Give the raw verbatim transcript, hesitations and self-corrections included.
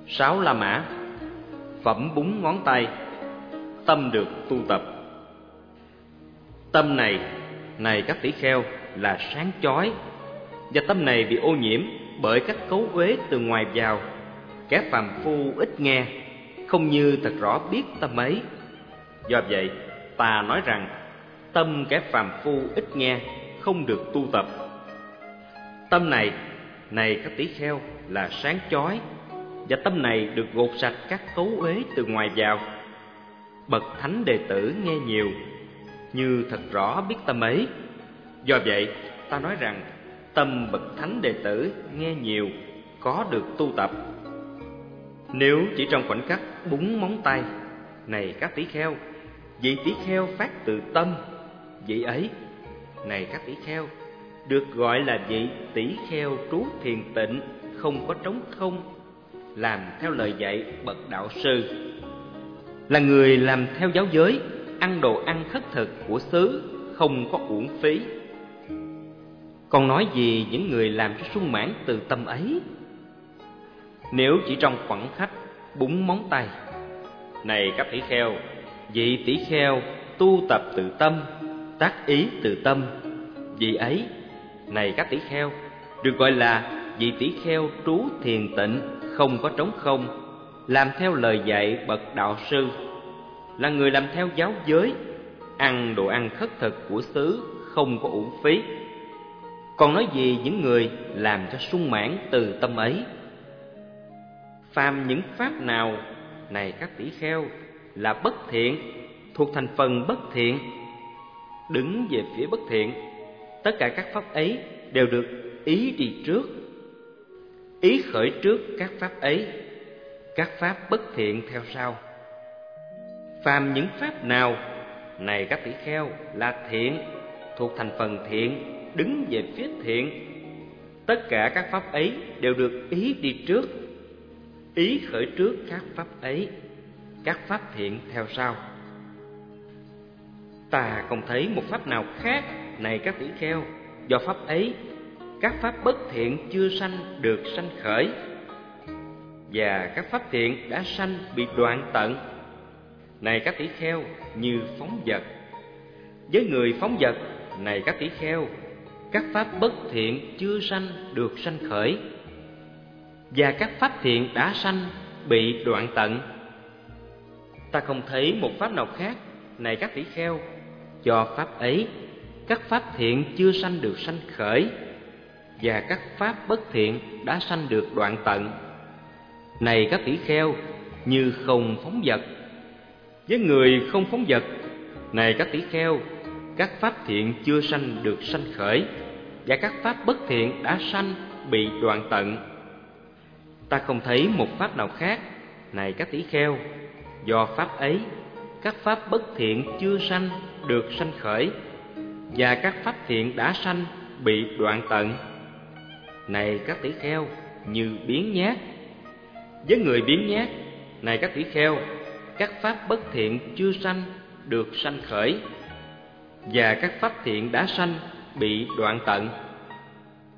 Sáu La Mã. Phẩm búng ngón tay. Tâm được tu tập. Tâm này, này các tỷ kheo, là sáng chói, và tâm này bị ô nhiễm bởi các cấu uế từ ngoài vào. Kẻ phàm phu ít nghe, không như thật rõ biết tâm ấy. Do vậy, ta nói rằng tâm kẻ phàm phu ít nghe, không được tu tập. Tâm này, này các tỷ kheo, là sáng chói, và tâm này được gột sạch các cấu uế từ ngoài vào. Bậc thánh đệ tử nghe nhiều, như thật rõ biết tâm ấy. Do vậy, ta nói rằng tâm bậc thánh đệ tử nghe nhiều, có được tu tập. Nếu chỉ trong khoảnh khắc búng móng tay, này các tỷ kheo, vị tỷ kheo phát từ tâm, vị ấy, này các tỷ kheo, được gọi là vị tỷ kheo trú thiền tịnh, không có trống không, làm theo lời dạy bậc đạo sư, là người làm theo giáo giới, ăn đồ ăn khất thực của xứ, không có uổng phí. Còn nói gì những người làm cho sung mãn từ tâm ấy? Nếu chỉ trong khoảnh khắc búng móng tay, này các tỷ kheo, vị tỷ kheo tu tập từ tâm, tác ý từ tâm, vị ấy, này các tỷ kheo, được gọi là vị tỷ kheo trú thiền tịnh, không có trống không, làm theo lời dạy bậc đạo sư, là người làm theo giáo giới, ăn đồ ăn khất thực của xứ, không có uổng phí. Còn nói gì những người làm cho sung mãn từ tâm ấy? Phàm những pháp nào, này các tỷ kheo, là bất thiện, thuộc thành phần bất thiện, đứng về phía bất thiện, tất cả các pháp ấy đều được ý đi trước, ý khởi trước các pháp ấy, các pháp bất thiện theo sau. Phàm những pháp nào, này các tỷ kheo, là thiện, thuộc thành phần thiện, đứng về phía thiện, tất cả các pháp ấy đều được ý đi trước, ý khởi trước các pháp ấy, các pháp thiện theo sau. Ta không thấy một pháp nào khác, này các tỷ kheo, do pháp ấy các pháp bất thiện chưa sanh được sanh khởi, và các pháp thiện đã sanh bị đoạn tận. Này các tỷ kheo, như phóng vật. Với người phóng vật, này các tỷ kheo, các pháp bất thiện chưa sanh được sanh khởi, và các pháp thiện đã sanh bị đoạn tận. Ta không thấy một pháp nào khác, này các tỷ kheo, do pháp ấy các pháp thiện chưa sanh được sanh khởi, và các pháp bất thiện đã sanh được đoạn tận. Này các tỷ kheo, như không phóng vật. Với người không phóng vật, này các tỷ kheo, các pháp thiện chưa sanh được sanh khởi, và các pháp bất thiện đã sanh bị đoạn tận. Ta không thấy một pháp nào khác, này các tỷ kheo, do pháp ấy các pháp bất thiện chưa sanh được sanh khởi, và các pháp thiện đã sanh bị đoạn tận. Này các tỷ kheo, như biếng nhác. Với người biếng nhác, này các tỷ kheo, các pháp bất thiện chưa sanh được sanh khởi, và các pháp thiện đã sanh bị đoạn tận.